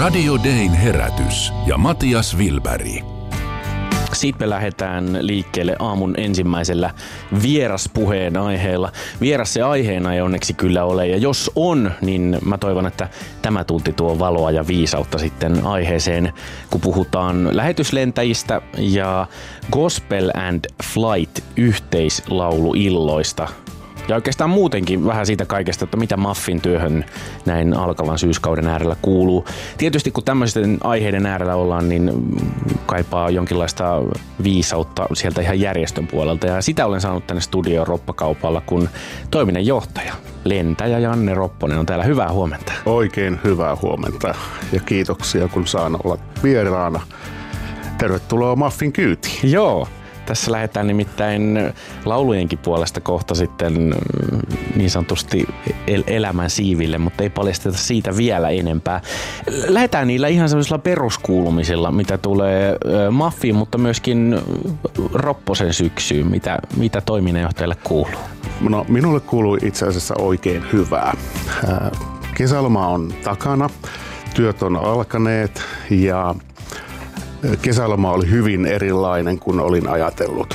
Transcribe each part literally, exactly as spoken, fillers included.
Radio Dayn herätys ja Matias Wilberg. Sitten me lähdetään liikkeelle aamun ensimmäisellä vieraspuheen aiheella. Vieras se aiheena ei onneksi kyllä ole, ja jos on, niin mä toivon, että tämä tunti tuo valoa ja viisautta sitten aiheeseen, kun puhutaan lähetyslentäjistä ja Gospel and Flight yhteislauluilloista. Ja oikeastaan muutenkin vähän siitä kaikesta, että mitä Muffin työhön näin alkavan syyskauden äärellä kuuluu. Tietysti kun tämmöisten aiheiden äärellä ollaan, niin kaipaa jonkinlaista viisautta sieltä ihan järjestön puolelta. Ja sitä olen saanut tänne studioon Roppakaupalla, kun toiminnanjohtaja, lentäjä Janne Ropponen on täällä. Hyvää huomenta. Oikein hyvää huomenta ja kiitoksia, kun saan olla vieraana. Tervetuloa Muffin kyytiin. Joo. Tässä lähdetään nimittäin laulujenkin puolesta kohta sitten niin sanotusti el- elämän siiville, mutta ei paljasteta siitä vielä enempää. Lähdetään niillä ihan sellaisilla peruskuulumisilla, mitä tulee Muffiin, mutta myöskin Ropposen syksyyn, mitä, mitä toiminnanjohtajalle kuuluu. No, minulle kuuluu itse asiassa oikein hyvää. Kesäloma on takana, työt on alkaneet ja kesäloma oli hyvin erilainen kuin olin ajatellut.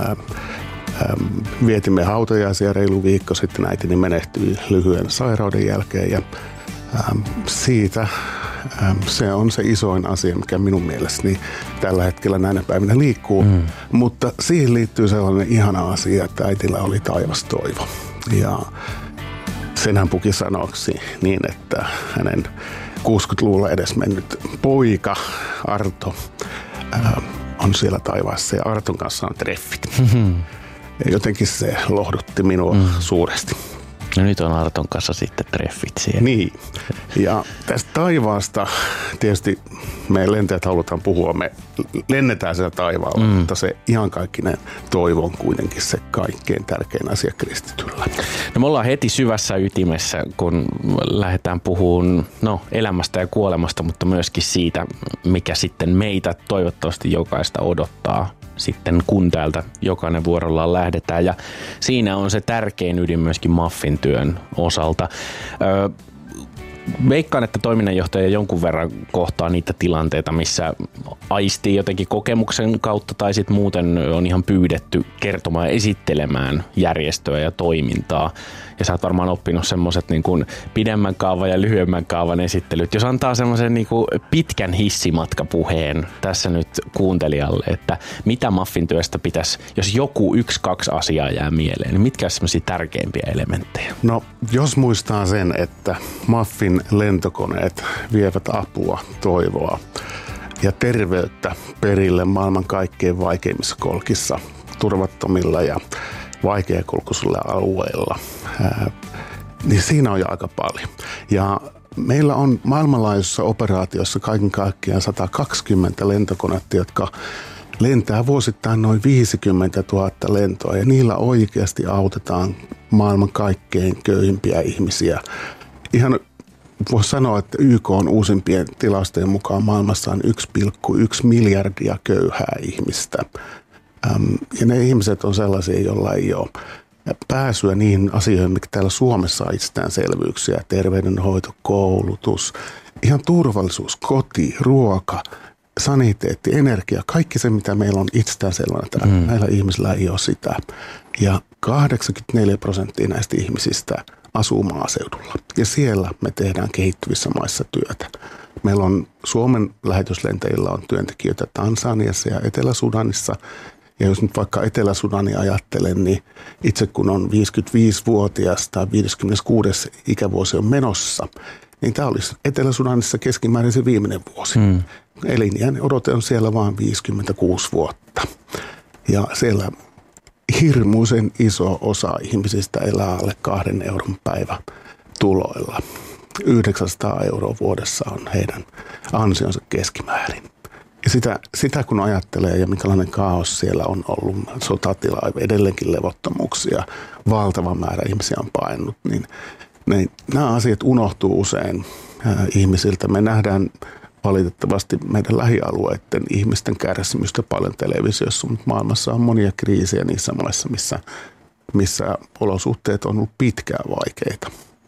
Vietimme hautajaisia reilu viikko sitten, äitini menehtyi lyhyen sairauden jälkeen ja siitä se on se isoin asia, mikä minun mielestäni tällä hetkellä näinä päivinä liikkuu. Mm. Mutta siihen liittyy sellainen ihana asia, että äitillä oli taivas toivo. Ja sen hän puki sanoksi niin, että hänen kuusikymmentäluvulla edes mennyt poika Arto ää, on siellä taivaassa ja Arton kanssa on treffit. Mm-hmm. Ja jotenkin se lohdutti minua mm. suuresti. No nyt on Arton kanssa sitten treffit siellä. Niin. Ja tästä taivaasta tietysti me lentäjät halutaan puhua, me lennetään siellä taivaalla, mm. mutta se iankaikkinen toivo on kuitenkin se kaikkein tärkein asia kristityllä. No me ollaan heti syvässä ytimessä, kun lähdetään puhumaan no, elämästä ja kuolemasta, mutta myöskin siitä, mikä sitten meitä toivottavasti jokaista odottaa sitten, kun täältä jokainen vuorollaan lähdetään. Ja siinä on se tärkein ydin myöskin Muffin työn osalta. Öö, Veikkaan, että toiminnanjohtaja jonkun verran kohtaa niitä tilanteita, missä aistii jotenkin kokemuksen kautta tai sitten muuten on ihan pyydetty kertomaan ja esittelemään järjestöä ja toimintaa. Ja sä oot varmaan oppinut semmoiset niin kuin pidemmän kaavan ja lyhyemmän kaavan esittelyt. Jos antaa semmoisen niin kuin pitkän hissimatkapuheen tässä nyt kuuntelijalle, että mitä Muffin työstä pitäisi, jos joku yksi, kaksi asiaa jää mieleen, niin mitkä on semmoisia tärkeimpiä elementtejä? No, jos muistaa sen, että Muffin lentokoneet vievät apua, toivoa ja terveyttä perille maailman kaikkein vaikeimmissa kolkissa, turvattomilla ja vaikeakulkuisilla alueilla, ää, niin siinä on jo aika paljon. Ja meillä on maailmanlaajuisessa operaatiossa kaiken kaikkiaan sata kaksikymmentä lentokonetta, jotka lentää vuosittain noin viisikymmentätuhatta lentoa, ja niillä oikeasti autetaan maailman kaikkein köyhimpiä ihmisiä. Ihan voisi sanoa, että Y K on uusimpien tilastojen mukaan maailmassa on yksi pilkku yksi miljardia köyhää ihmistä. Ja ne ihmiset on sellaisia, joilla ei ole pääsyä niihin asioihin, mikä täällä Suomessa on itsestäänselvyyksiä. Terveydenhoito, koulutus, ihan turvallisuus, koti, ruoka, saniteetti, energia. Kaikki se, mitä meillä on itsestäänselvänä täällä. Mm. Näillä ihmisillä ei ole sitä. Ja kahdeksankymmentäneljä prosenttia näistä ihmisistä asuu maaseudulla. Ja siellä me tehdään kehittyvissä maissa työtä. Meillä on Suomen lähetyslentäjillä on työntekijöitä Tansaniassa ja Etelä-Sudanissa. Ja jos nyt vaikka Etelä-Sudania ajattelen, niin itse kun on viisikymmentäviisivuotias tai viisikymmentäkuusi ikävuosi on menossa, niin tämä olisi Etelä-Sudanissa keskimäärin se viimeinen vuosi. Mm. Eliniän odote on siellä vain viisikymmentäkuusi vuotta. Ja siellä hirmuisen iso osa ihmisistä elää alle kahden euron päivä tuloilla. yhdeksänsataa euroa vuodessa on heidän ansionsa keskimäärin. Ja sitä, sitä kun ajattelee ja minkälainen kaos siellä on ollut, sotatila, edelleenkin levottomuuksia, valtava määrä ihmisiä on painut, niin ne, nämä asiat unohtuu usein ää, ihmisiltä. Me nähdään valitettavasti meidän lähialueiden ihmisten kärsimystä paljon televisiossa, mutta maailmassa on monia kriisejä niissä maissa, missä, missä olosuhteet on ollut pitkään vaikeita.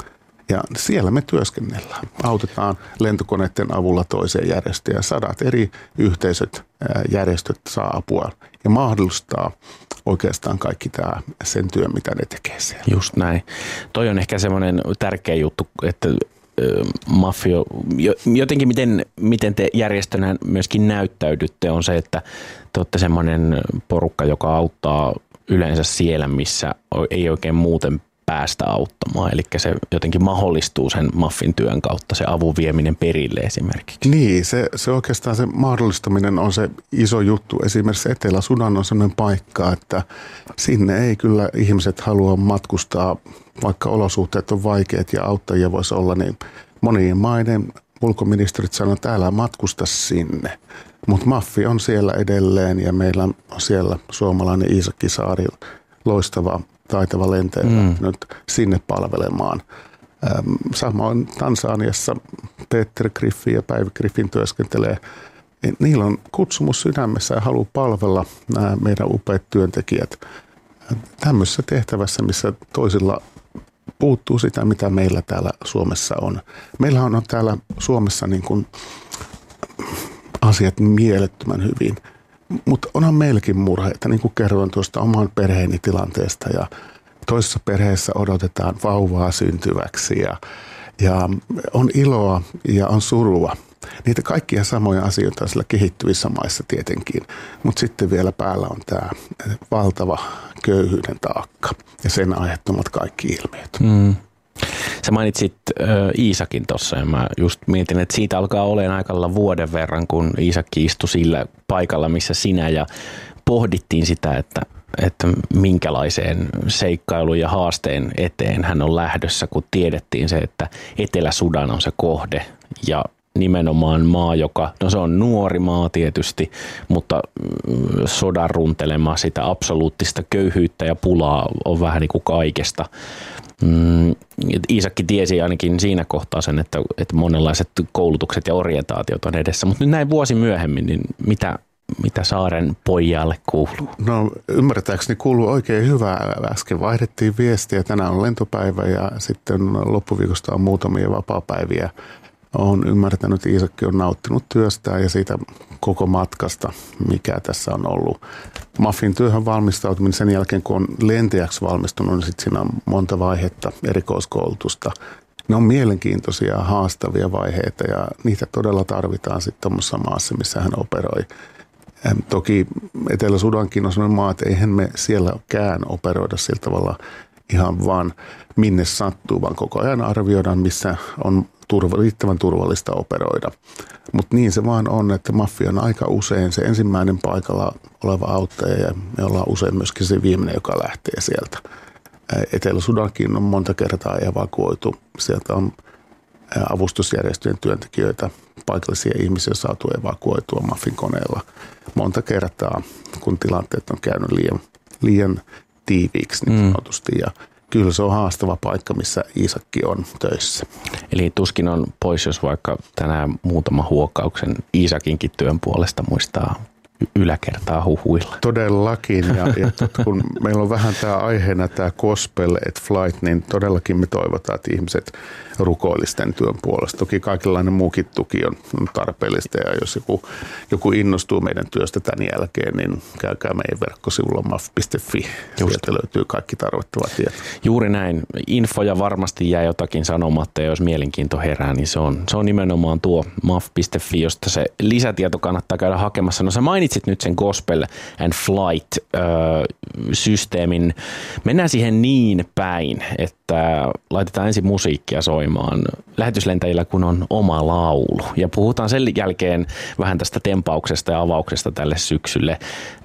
Ja siellä me työskennellään. Autetaan lentokoneiden avulla toiseen järjestöön ja sadat eri yhteisöt, järjestöt saa apua ja mahdollistaa oikeastaan kaikki tämä sen työn, mitä ne tekee siellä. Just näin. Toi on ehkä semmoinen tärkeä juttu, että Mafio, jotenkin miten, miten te järjestönä myöskin näyttäydytte on se, että te olette semmoinen porukka, joka auttaa yleensä siellä, missä ei oikein muuten päästä auttamaan. Eli se jotenkin mahdollistuu sen Mafin työn kautta, se avun vieminen perille esimerkiksi. Niin, se, se oikeastaan se mahdollistaminen on se iso juttu. Esimerkiksi Etelä-Sudan on sellainen paikka, että sinne ei kyllä ihmiset halua matkustaa, vaikka olosuhteet on vaikeat ja auttajia voisi olla, niin monien maiden ulkoministerit sanoo, että älä matkusta sinne. Mutta Mafi on siellä edelleen ja meillä on siellä suomalainen Iisakki Saari, loistava taitava lentäjä mm. nyt sinne palvelemaan. Samoin Tansaniassa Peter Griffin ja Päivi Griffin työskentelee. Niillä on kutsumus sydämessä ja haluaa palvella nämä meidän upeat työntekijät tämmöisessä tehtävässä, missä toisilla puuttuu sitä, mitä meillä täällä Suomessa on. Meillä on täällä Suomessa niin kuin asiat mielettömän hyvin. Mutta onhan meilläkin murheita, niin kuin kerroin tuosta oman perheeni tilanteesta ja toisessa perheessä odotetaan vauvaa syntyväksi ja, ja on iloa ja on surua. Niitä kaikkia samoja asioita sillä kehittyvissä maissa tietenkin, mutta sitten vielä päällä on tämä valtava köyhyyden taakka ja sen aiheuttamat kaikki ilmiöt. Mm. Sä mainitsit äh, Iisakin tuossa ja mä just mietin, että siitä alkaa olemaan aika lailla vuoden verran, kun Iisakki istui sillä paikalla, missä sinä ja pohdittiin sitä, että, että minkälaiseen seikkailuun ja haasteen eteen hän on lähdössä, kun tiedettiin se, että Etelä-Sudan on se kohde ja nimenomaan maa, joka, no se on nuori maa tietysti, mutta sodan runtelema sitä absoluuttista köyhyyttä ja pulaa on vähän niin kuin kaikesta. Mm, Iisakki tiesi ainakin siinä kohtaa sen, että, että monenlaiset koulutukset ja orientaatiot on edessä, mutta nyt näin vuosi myöhemmin, niin mitä, mitä Saaren pojalle kuuluu? No ymmärtääkseni kuuluu oikein hyvää. Äsken vaihdettiin viestiä, tänään on lentopäivä ja sitten loppuviikosta on muutamia vapaapäiviä. Olen ymmärtänyt, että Iisakki on nauttinut työstään ja siitä koko matkasta, mikä tässä on ollut. Mafin työhön valmistautuminen sen jälkeen, kun on lentäjäksi valmistunut, niin sitten siinä on monta vaihetta, erikoiskoulutusta. Ne on mielenkiintoisia, haastavia vaiheita ja niitä todella tarvitaan sitten tuommoisessa maassa, missä hän operoi. Toki Etelä-Sudankin on sellainen maa, että eihän me sielläkään operoida sillä tavalla ihan vaan minne sattuu, vaan koko ajan arvioidaan, missä on turva, riittävän turvallista operoida. Mutta niin se vaan on, että Mafi on aika usein se ensimmäinen paikalla oleva auttaja ja me ollaan usein myöskin se viimeinen, joka lähtee sieltä. Etelä-Sudankin on monta kertaa evakuoitu. Sieltä on avustusjärjestöjen työntekijöitä, paikallisia ihmisiä saatu evakuoitua Mafin koneella monta kertaa, kun tilanteet on käynyt liian, liian tiiviiksi niin sanotusti. Ja kyllä se on haastava paikka, missä Iisakki on töissä. Eli tuskin on pois, jos vaikka tänään muutama huokauksen Iisakinkin työn puolesta muistaa yläkertaa huhuilla. Todellakin, ja, ja kun meillä on vähän tämä aiheena tämä gospel at flight, niin todellakin me toivotaan, että ihmiset rukoillisten työn puolesta. Toki kaikenlainen muukin tuki on tarpeellista, ja jos joku, joku innostuu meidän työstä tämän jälkeen, niin käykää meidän verkkosivulla maf piste fi. Sieltä löytyy kaikki tarvittava tieto. Juuri näin. Infoja varmasti jää jotakin sanomatta, ja jos mielenkiinto herää, niin se on, se on nimenomaan tuo maf piste fi, josta se lisätieto kannattaa käydä hakemassa. No sä mainitsit nyt sen Gospel and Flight-systeemin. Mennään siihen niin päin, että laitetaan ensin musiikkia soimaan lähetyslentäjillä, kun on oma laulu. Ja puhutaan sen jälkeen vähän tästä tempauksesta ja avauksesta tälle syksylle.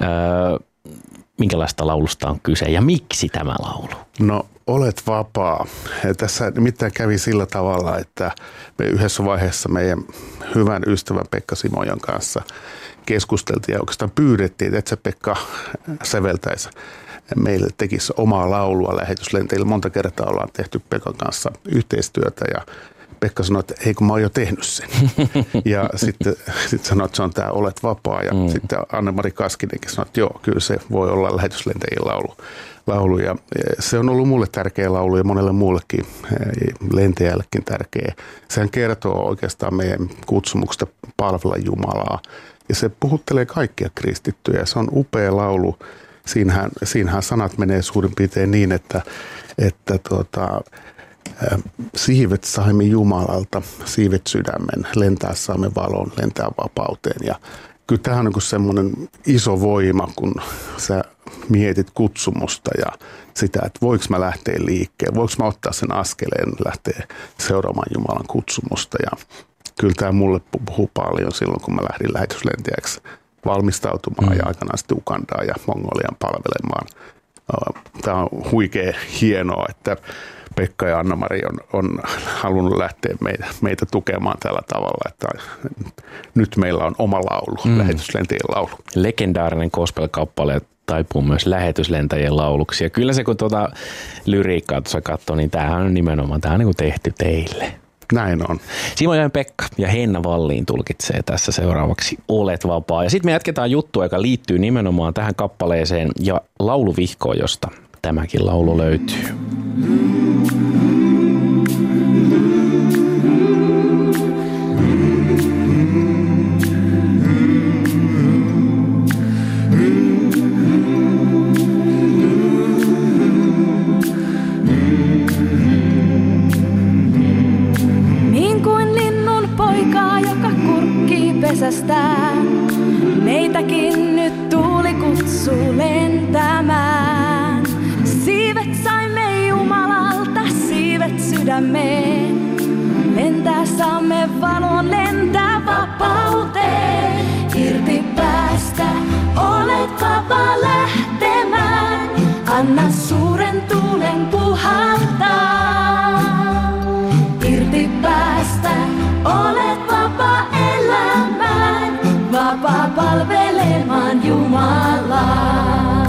Minkälaista laulusta on kyse ja miksi tämä laulu? No, olet vapaa. Ja tässä nimittäin kävi sillä tavalla, että me yhdessä vaiheessa meidän hyvän ystävän Pekka Simojan kanssa keskusteltiin ja oikeastaan pyydettiin, että se Pekka säveltäisi meille, tekisi omaa laulua lähetyslentäjille. Monta kertaa ollaan tehty Pekan kanssa yhteistyötä ja Pekka sanoi, että ei kun mä oon jo tehnyt sen. Ja sitten sit sanoi, että se on tämä Olet vapaa. Ja mm. sitten Anne-Mari Kaskinenkin sanoi, että joo, kyllä se voi olla lähetyslentäjien laulu. laulu. Ja se on ollut mulle tärkeä laulu ja monelle muullekin lentäjällekin tärkeä. Sehän kertoo oikeastaan meidän kutsumuksesta palvella Jumalaa. Ja se puhuttelee kaikkia kristittyjä. Se on upea laulu. Siinähän, siinähän sanat menee suurin piirtein niin, että, että tuota, siivet saimme Jumalalta, siivet sydämen, lentää saamme valon, lentää vapauteen. Ja kyllä tämä on niin kuin semmoinen iso voima, kun sä mietit kutsumusta ja sitä, että voiko mä lähteä liikkeelle, voiko mä ottaa sen askeleen, lähteä seuraamaan Jumalan kutsumusta. Ja kyllä tämä mulle puhuu paljon silloin, kun mä lähdin lähetyslentäjäksi valmistautumaan mm. ja aikanaan sitten Ugandaan ja Mongolian palvelemaan. Tämä on huikea hienoa, että Pekka ja Anna-Mari on, on halunnut lähteä meitä, meitä tukemaan tällä tavalla, että nyt meillä on oma laulu, mm. lähetyslentäjien laulu. Legendaarinen gospel-kappale taipuu myös lähetyslentäjien lauluksi. Ja kyllä se, kun tuota lyriikkaa tuossa katsoo, niin tämähän on nimenomaan tämähän on niin kuin tehty teille. Näin on. Simojoen Pekka ja Henna Wallin tulkitsee tässä seuraavaksi Olet vapaa. Ja sitten me jatketaan juttua, joka liittyy nimenomaan tähän kappaleeseen ja lauluvihkoon, josta tämäkin laulu löytyy. Meitäkin nyt tuuli kutsuu lentämään. Siivet saimme Jumalalta, siivet sydämeen. Lentää saamme valon, lentää vapauteen. Irti päästä, olet vapaa lähtemään. Anna suuren tuulen puhaltaa. Irti päästä, olet vapaa elämään. Vapaa palvelemaan Jumalaa.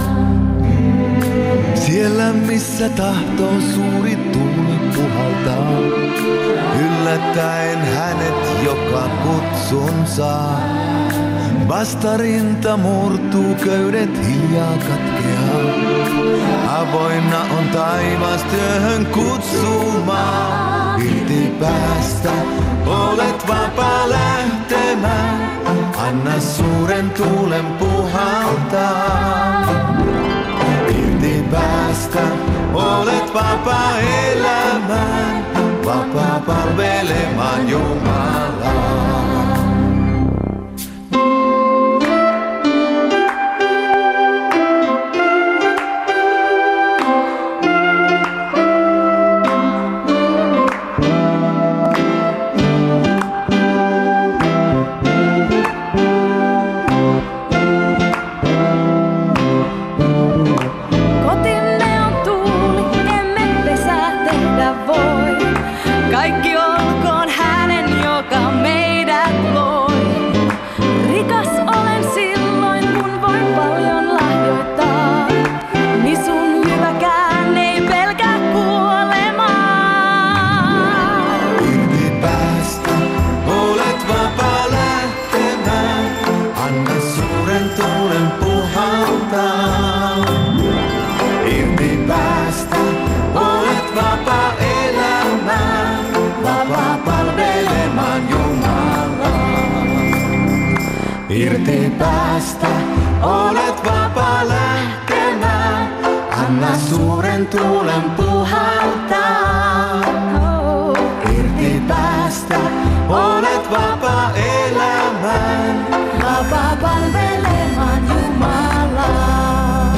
Siellä missä tahtoo suuri tuuli puhaltaa, yllättäen hänet joka kutsun saa. Vastarinta murtuu, köydet hiljaa katkeaa. Avoinna on taivas työhön kutsumaan. Irti päästä, olet vapaa lähtemään. Anna suuren tuulen puhaltaa. Irti päästä, olet vapaa elämään. Vapaa palvelemaan Jumalaa. Irti päästä, olet vapaa lähtemään. Anna suuren tuulen puhaltaa. Irti päästä, olet vapaa elämään. Vapaa palvelemaan Jumalaa.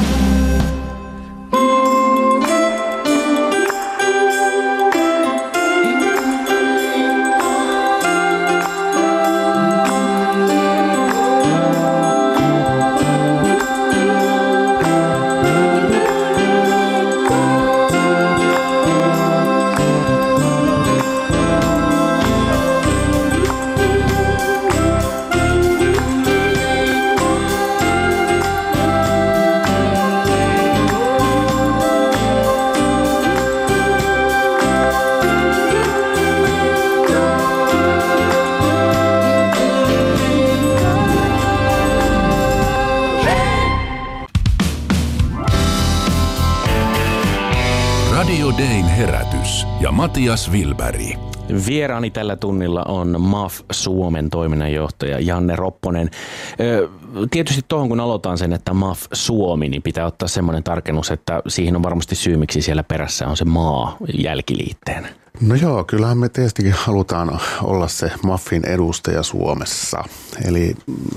Lähetyys ja Matias Wilberg. Vieraani tällä tunnilla on M A F Suomen toiminnanjohtaja Janne Ropponen. Tietysti tuohon kun aloitan sen, että M A F Suomi, niin pitää ottaa semmoinen tarkennus, että siihen on varmasti syy, miksi siellä perässä on se maa jälkiliitteenä. No joo, kyllähän me tietystikin halutaan olla se MAFin edustaja Suomessa. Eli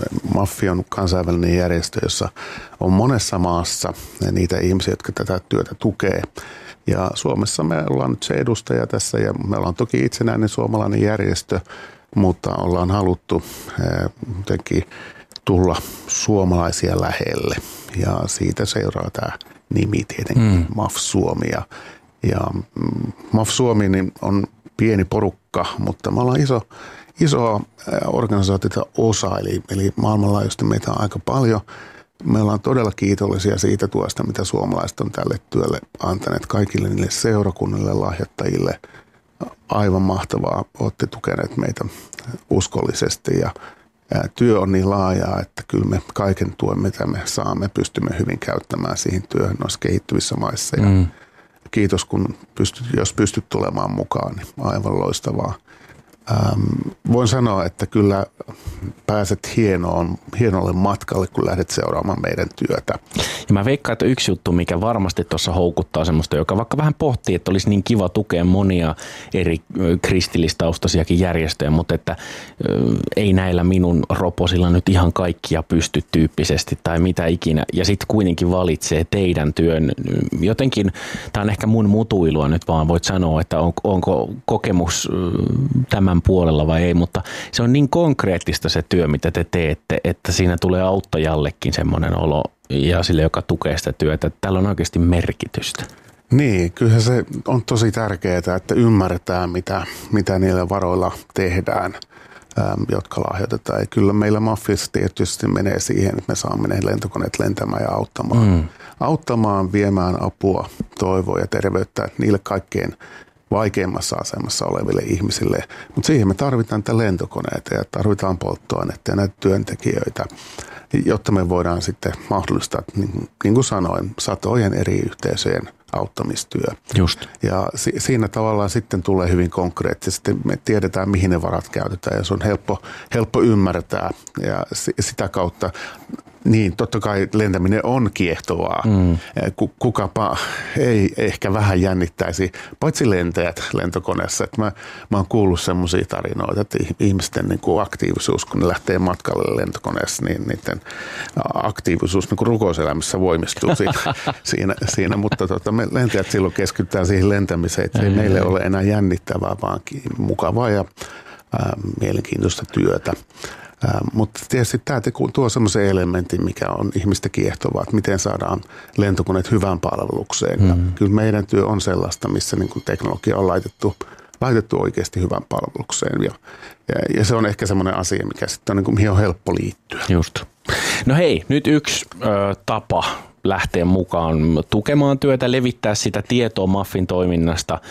MAF on kansainvälinen järjestö, jossa on monessa maassa niitä ihmisiä, jotka tätä työtä tukee. Ja Suomessa me ollaan nyt se edustaja tässä ja me ollaan toki itsenäinen suomalainen järjestö, mutta ollaan haluttu jotenkin tulla suomalaisia lähelle. Ja siitä seuraa tämä nimi tietenkin, mm. M A F Suomi. Ja, ja M A F Suomi niin on pieni porukka, mutta me ollaan iso, iso organisaatiota osa, eli, eli maailmanlaajuisesti meitä on aika paljon. Me ollaan todella kiitollisia siitä tuosta, mitä suomalaiset on tälle työlle antaneet kaikille niille seurakunnille, lahjoittajille. Aivan mahtavaa, olette tukeneet meitä uskollisesti ja työ on niin laajaa, että kyllä me kaiken tuen, mitä me saamme, pystymme hyvin käyttämään siihen työhön noissa kehittyvissä maissa. Ja mm. kiitos, kun pystyt, jos pystyt tulemaan mukaan, niin aivan loistavaa. Ähm, voin sanoa, että kyllä pääset hienoon, hienolle matkalle, kun lähdet seuraamaan meidän työtä. Ja mä veikkaan, että yksi juttu, mikä varmasti tuossa houkuttaa semmoista, joka vaikka vähän pohtii, että olisi niin kiva tukea monia eri kristillistaustaisiakin järjestöjä, mutta että ö, ei näillä minun roposilla nyt ihan kaikkia pysty tyyppisesti tai mitä ikinä. Ja sitten kuitenkin valitsee teidän työn. Jotenkin, tämä on ehkä mun mutuilua nyt vaan, voit sanoa, että on, onko kokemus tämän puolella vai ei, mutta se on niin konkreettista se työ, mitä te teette, että siinä tulee auttajallekin semmoinen olo ja sille, joka tukee sitä työtä, että tällä on oikeasti merkitystä. Niin, kyllä se on tosi tärkeää, että ymmärretään, mitä, mitä niillä varoilla tehdään, äm, jotka lahjoitetaan. Ja kyllä meillä MAFissa tietysti menee siihen, että me saamme ne lentokoneet lentämään ja auttamaan. Mm. Auttamaan, viemään apua, toivoa ja terveyttä niille kaikkein vaikeimmassa asemassa oleville ihmisille. Mutta siihen me tarvitaan tätä lentokoneita ja tarvitaan polttoainetta ja näitä työntekijöitä, jotta me voidaan sitten mahdollistaa, niin, niin kuin sanoin, satojen eri yhteisöjen auttamistyö. Just. Ja si- siinä tavallaan sitten tulee hyvin konkreettisesti, me tiedetään mihin ne varat käytetään ja se on helppo, helppo ymmärtää ja si- sitä kautta. Niin, totta kai lentäminen on kiehtovaa. Mm. Kukapa ei ehkä vähän jännittäisi, paitsi lentäjät lentokoneessa. Että mä, mä oon kuullut semmoisia tarinoita, että ihmisten niin kuin aktiivisuus, kun ne lähtee matkalle lentokoneessa, niin niiden aktiivisuus niin kuin rukouselämässä voimistuu siinä. siinä, siinä. Mutta tota, me lentäjät silloin keskitytään siihen lentämiseen, että ei meille ole enää jännittävää, vaan mukavaa ja ää, mielenkiintoista työtä. Äh, mutta tietysti tämä tuo semmoisen elementin, mikä on ihmistä kiehtovaa, että miten saadaan lentokoneet hyvään palvelukseen. Mm-hmm. Ja kyllä meidän työ on sellaista, missä niin kuin teknologia on laitettu, laitettu oikeasti hyvään palvelukseen. Ja, ja, ja se on ehkä semmoinen asia, mikä sitten on, niin kuin, mihin on helppo liittyä. Just. No hei, nyt yksi ö, tapa lähteä mukaan tukemaan työtä, levittää sitä tietoa MAFin toiminnasta,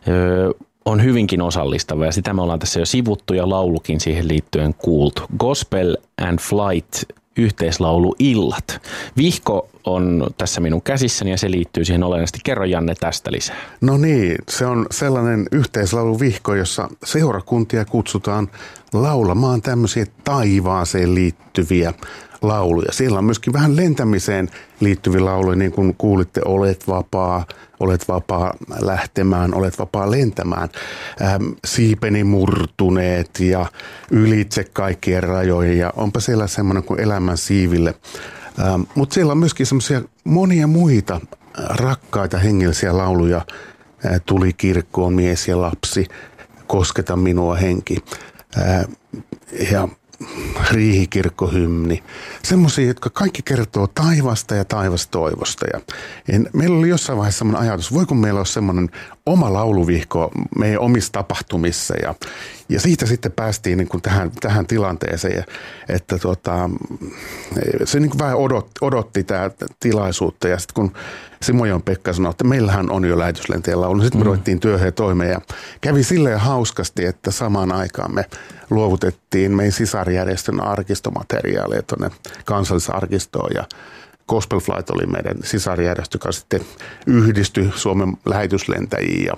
ö, on hyvinkin osallistava ja sitä me ollaan tässä jo sivuttu ja laulukin siihen liittyen kuultu. Gospel and Flight yhteislaulu Illat. Vihko on tässä minun käsissäni ja se liittyy siihen olennaisesti. Kerro Janne tästä lisää. No niin, se on sellainen yhteislauluvihko, jossa seurakuntia kutsutaan laulamaan tämmöisiä taivaaseen liittyviä lauluja. Siellä on myöskin vähän lentämiseen liittyviä lauluja, niin kuin kuulitte, olet vapaa, olet vapaa lähtemään, olet vapaa lentämään, ähm, siipeni murtuneet ja ylitse kaikkien rajojen ja onpa siellä semmoinen kuin elämän siiville. Ähm, mutta siellä on myöskin semmoisia monia muita rakkaita hengellisiä lauluja, äh, tuli kirkkoon mies ja lapsi, kosketa minua henki äh, ja riihikirkkohymni. Semmoisia, jotka kaikki kertoo taivasta ja taivastoivosta. Ja meillä oli jossain vaiheessa semmoinen ajatus, voiko meillä olla semmoinen oma lauluvihko meidän omissa tapahtumissa. Ja, ja siitä sitten päästiin niin kuin tähän, tähän tilanteeseen, että tuota, se niin kuin vähän odotti, odotti tämä tilaisuutta. Ja sitten kun Simojon Pekka sanoi, että meillähän on jo lähetyslenteen laulu, sitten me mm. ruvettiin työhön toimeen. Ja kävi silleen hauskasti, että samaan aikaan me luovutettiin meidän sisarjärjestön arkistomateriaalia tuonne kansallisarkistoon ja Gospel Flight oli meidän sisarjärjestö, joka sitten yhdistyi Suomen lähetyslentäjiin ja,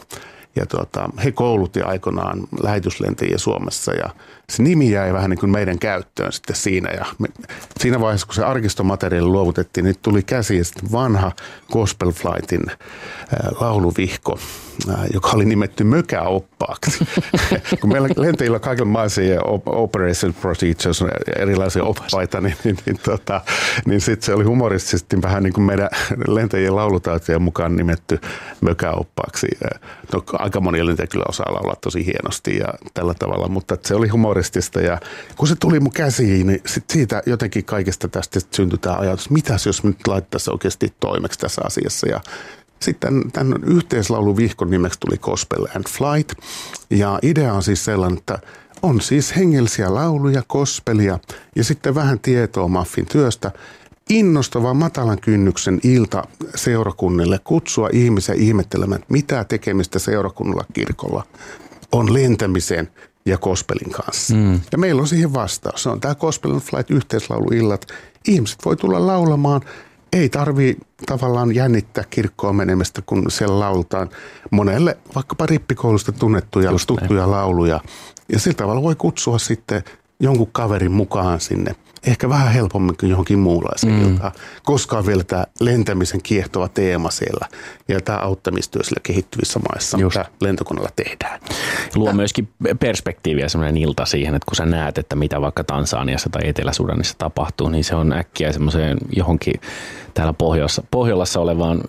Ja tuota, he koulutti aikoinaan lähetyslentäjiä Suomessa ja se nimi jäi vähän niin kuin meidän käyttöön sitten siinä. Ja me, siinä vaiheessa, kun se arkistomateriaali luovutettiin, niin tuli käsiin sitten vanha Gospel Flightin ää, lauluvihko, ää, joka oli nimetty mökäoppaaksi. Kun meillä lentäjillä on kaikenlaisia operation procedures, erilaisia oppaita, niin, niin, niin, tota, niin sitten se oli humoristisesti vähän niin kuin meidän lentäjien laulutaitojen mukaan nimetty mökäoppaaksi. No, aika moni lentäjä kyllä osaa laulaa tosi hienosti ja tällä tavalla, mutta se oli humoristista ja kun se tuli mun käsiin, niin sit siitä jotenkin kaikesta tästä syntyi tämä ajatus, mitäs jos nyt laittaisi oikeasti toimeksi tässä asiassa ja sitten tämän yhteislaulun vihkon nimeksi tuli Gospel and Flight ja idea on siis sellainen, että on siis hengellisiä lauluja, gospelia ja sitten vähän tietoa Maffin työstä, innostava matalan kynnyksen ilta seurakunnille, kutsua ihmisiä ihmettelemään, mitä tekemistä seurakunnalla kirkolla on lentämisen ja gospelin kanssa. Mm. Ja meillä on siihen vastaus. Se on tämä Gospel and Flight yhteislauluillat. Ihmiset voi tulla laulamaan. Ei tarvii tavallaan jännittää kirkkoon menemistä, kun siellä lauletaan monelle vaikkapa rippikoulusta tunnettuja, Just tuttuja näin. lauluja. Ja sillä tavalla voi kutsua sitten jonkun kaverin mukaan sinne. Ehkä vähän helpommin kuin johonkin muunlaiseen mm. iltaan, koska on vielä tämä lentämisen kiehtova teema siellä ja tämä auttamistyö siellä kehittyvissä maissa, Just. mitä lentokoneella tehdään. Luo ja. myöskin perspektiiviä sellainen ilta siihen, että kun sä näet, että mitä vaikka Tansaniassa tai Etelä-Sudanissa tapahtuu, niin se on äkkiä semmoiseen johonkin täällä Pohjolassa, Pohjolassa olevaan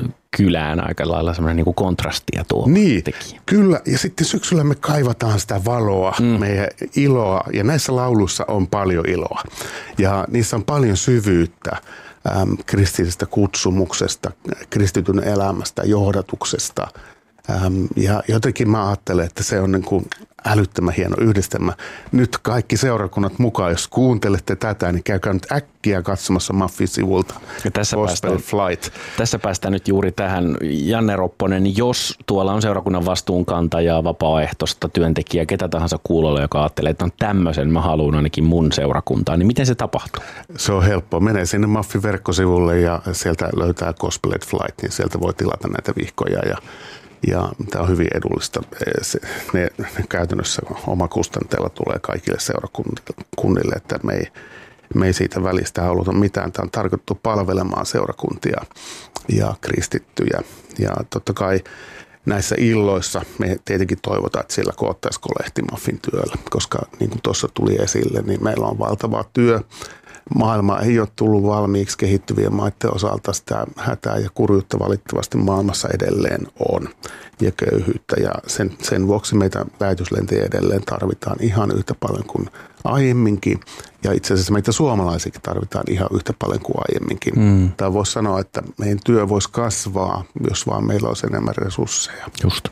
kylään aika lailla semmoinen niin kuin kontrastia tuo Niin, tekijä. Kyllä. Ja sitten syksyllä me kaivataan sitä valoa, mm. meidän iloa. Ja näissä lauluissa on paljon iloa. Ja niissä on paljon syvyyttä äm, kristillisestä kutsumuksesta, kristityn elämästä, johdatuksesta. Äm, ja jotenkin mä ajattelen, että se on niin kuin älyttömän hieno yhdistelmä. Nyt kaikki seurakunnat mukaan, jos kuuntelette tätä, niin käykää nyt äkkiä katsomassa Maffin sivulta. Ja tässä Gospel päästään, Flight. Tässä päästään nyt juuri tähän. Janne Ropponen, jos tuolla on seurakunnan vastuunkantajaa, vapaaehtoista työntekijää, ketä tahansa kuulolla, joka ajattelee, että on tämmöisen, mä haluan ainakin mun seurakuntaan, niin miten se tapahtuu? Se on helppoa. Menee sinne Maffin verkkosivulle ja sieltä löytää Gospel Flight, niin sieltä voi tilata näitä vihkoja ja Ja tämä on hyvin edullista. Se, ne, ne käytännössä omakustanteella tulee kaikille seurakunnille, että me ei, me ei siitä välistä haluta mitään. Tämä on tarkoitettu palvelemaan seurakuntia ja kristittyjä. Ja totta kai näissä illoissa me tietenkin toivotaan, että siellä koottaisiin kolehti Maffin työllä, koska niin kuin tuossa tuli esille, niin meillä on valtava työ. Maailma ei ole tullut valmiiksi kehittyvien maiden osalta, sitä hätää ja kurjuutta valitettavasti maailmassa edelleen on ja köyhyyttä ja sen, sen vuoksi meitä lähetyslentäjiä edelleen tarvitaan ihan yhtä paljon kuin aiemminkin ja itse asiassa meitä suomalaisikin tarvitaan ihan yhtä paljon kuin aiemminkin. Mm. Tai voisi sanoa, että meidän työ voisi kasvaa, jos vaan meillä olisi enemmän resursseja. Just.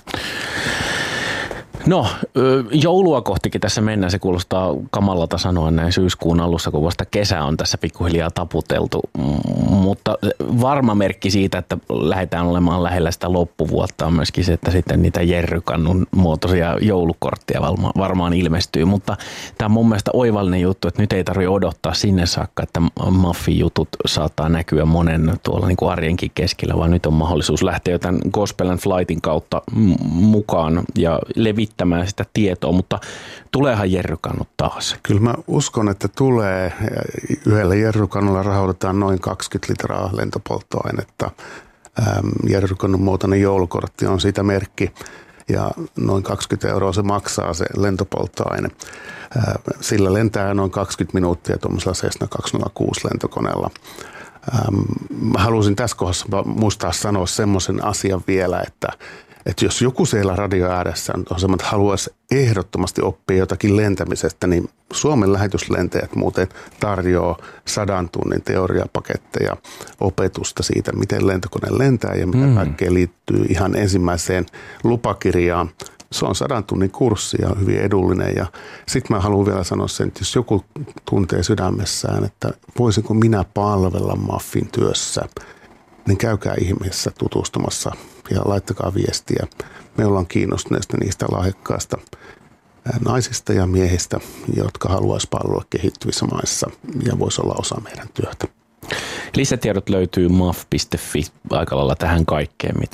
No, joulua kohtikin tässä mennään. Se kuulostaa kamalalta sanoa näin syyskuun alussa, kun vasta kesä on tässä pikkuhiljaa taputeltu. Mutta varma merkki siitä, että lähdetään olemaan lähellä sitä loppuvuotta on myöskin se, että sitten niitä jerrykannun muotoisia joulukortteja varmaan ilmestyy. Mutta tämä on mun mielestä oivallinen juttu, että nyt ei tarvitse odottaa sinne saakka, että Maffin jutut saattaa näkyä monen tuolla niin kuin arjenkin keskellä, vaan nyt on mahdollisuus lähteä tämän Gospel and Flightin kautta mukaan ja levittää sitä tietoa, mutta tuleehan jerrykannut taas. Kyllä mä uskon, että tulee. Yhdellä jerrykannulla rahoitetaan noin kaksikymmentä litraa lentopolttoainetta. Jerrykannun muotoinen joulukortti on siitä merkki ja noin kaksikymmentä euroa se maksaa se lentopolttoaine. Sillä lentää noin kaksikymmentä minuuttia tuollaisella Cessna kaksisataakuusi lentokoneella. Mä haluaisin tässä kohdassa muistaa sanoa semmoisen asian vielä, että Että jos joku siellä radio ääressä on semmoinen, että haluaisi ehdottomasti oppia jotakin lentämisestä, niin Suomen lähetyslentäjät muuten tarjoaa sadan tunnin teoriapaketteja, opetusta siitä, miten lentokone lentää ja mitä mm. kaikkea liittyy ihan ensimmäiseen lupakirjaan. Se on sadan tunnin kurssi ja hyvin edullinen. Ja sitten mä haluan vielä sanoa sen, että jos joku tuntee sydämessään, että voisinko minä palvella Maffin työssä, niin käykää ihmeessä tutustumassa ja laittakaa viestiä. Me ollaan kiinnostuneista niistä lahjakkaista naisista ja miehistä, jotka haluaisi palvella kehittyvissä maissa ja voisi olla osa meidän työtä. Lisätiedot löytyy maff piste fi aika lailla tähän kaikkeen, mitä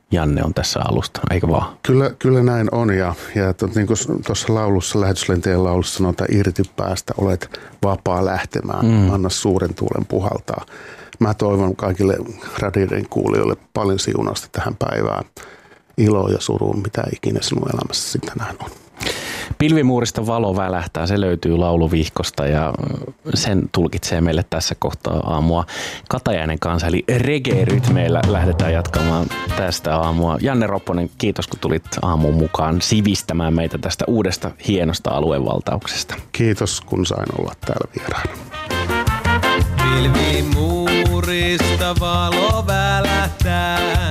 Janne on tässä alusta, eikö vaan? Kyllä, kyllä näin on ja, ja to, niin kuin tuossa laulussa, lähetyslentäjän laulussa sanotaan, irti päästä, olet vapaa lähtemään, mm. anna suuren tuulen puhaltaa. Mä toivon kaikille radioiden kuulijoille paljon siunausta tähän päivään, iloa ja suruun, mitä ikinä sinun elämässä sitten näin on. Pilvimuurista valo välähtää, se löytyy lauluvihkosta ja sen tulkitsee meille tässä kohtaa aamua Katajainen kanssa, eli reggae-rytmeillä lähdetään jatkamaan tästä aamua. Janne Ropponen, kiitos kun tulit aamuun mukaan sivistämään meitä tästä uudesta hienosta aluevaltauksesta. Kiitos kun sain olla täällä vieraana. Pilvimuurista valo välähtää.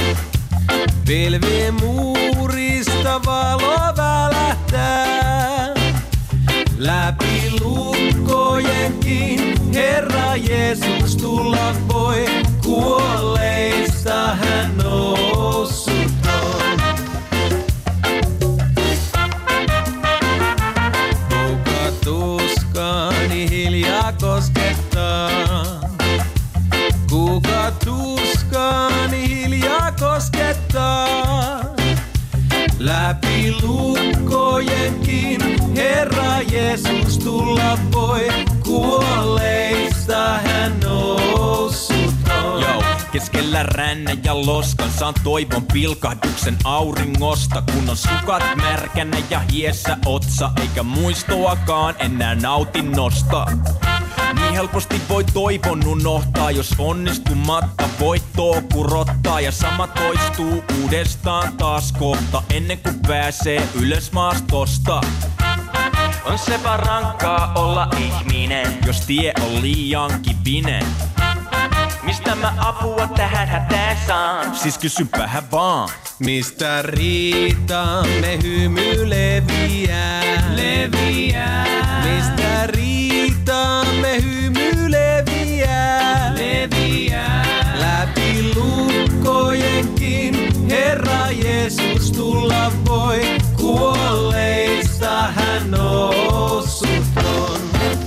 Pilvimuurista valo välähtää. Läpi lukkojenkin Herra Jeesus tulla voi. Kuolleista hän noussut on. Kuka tuskaani hiljaa koskettaa. Kuka tuskaani hiljaa koskettaa. Läpi lukkojenkin Herra Jeesus tulla voi. Kuolleista hän noussut on. Yo, keskellä rännä ja loskan saan toivon pilkahduksen auringosta. Kun on sukat märkänä ja hiessä otsa, eikä muistoakaan enää nautinnosta. Niin helposti voi toivon unohtaa, jos onnistumatta voittoa kurottaa. Ja sama toistuu uudestaan taas kohta, ennen kuin pääsee ylös maastosta. On sepä rankkaa olla ihminen, jos tie on liian kivinen. Mistä mä apua tähän hätään saan? Siis kysypähän vaan. Mistä riitamme hymy leviää? Leviää. Mistä riitamme hymy leviää? Leviää. Läpi lukkojenkin Herra Jeesus tulla voi. Kuolleista hän noussut on.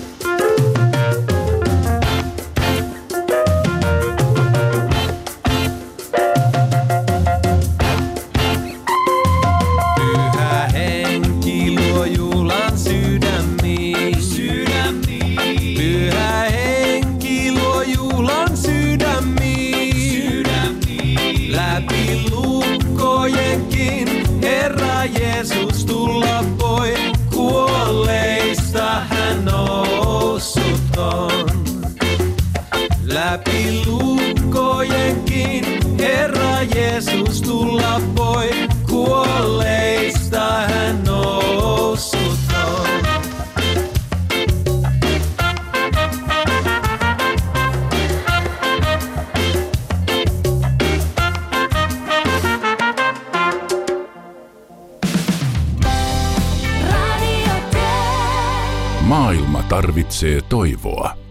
Jeesus tulla voi, kuolleista hän noussut on. Läpi lukkojenkin Herra Jeesus tulla voi, kuolleista hän noussut on. Maailma tarvitsee toivoa.